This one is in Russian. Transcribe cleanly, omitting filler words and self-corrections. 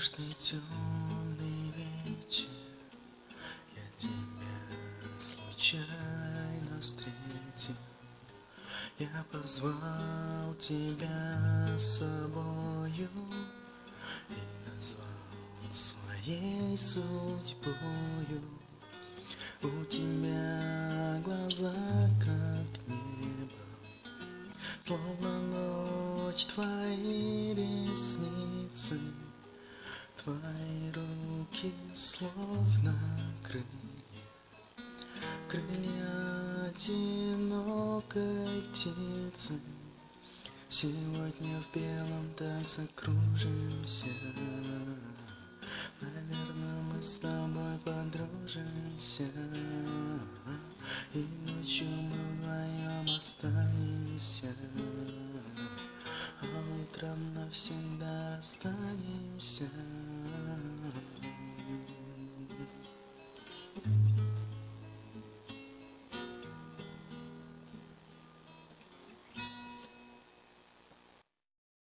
Душный темный вечер, я тебя случайно встретил. Я позвал тебя с собою и назвал своей судьбою. У тебя глаза как небо, словно ночь, твои ресницы, твои руки словно крылья, крылья одинокой птицы. Сегодня в белом танце кружимся, наверное, мы с тобой подружимся, и ночью мы вдвоем останемся, а утром навсегда расстанемся.